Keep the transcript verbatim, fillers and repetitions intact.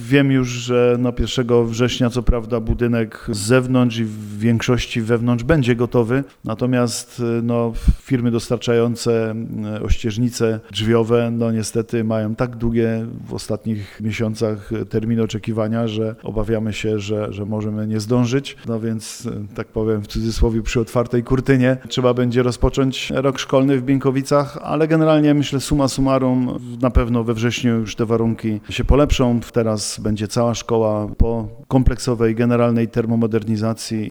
Wiem już, że no pierwszego września co prawda budynek z zewnątrz i w większości wewnątrz będzie gotowy, natomiast no, firmy dostarczające ościeżnice drzwiowe no niestety mają tak długie w ostatnich miesiącach terminy oczekiwania, że obawiamy się, że, że możemy nie zdążyć. No więc tak powiem w cudzysłowie przy otwartej kurtynie trzeba będzie rozpocząć rok szkolny w Bieńkowicach, ale generalnie myślę summa summarum na pewno we wrześniu już te warunki się polepszą. Teraz będzie cała szkoła po kompleksowej, generalnej termomodernizacji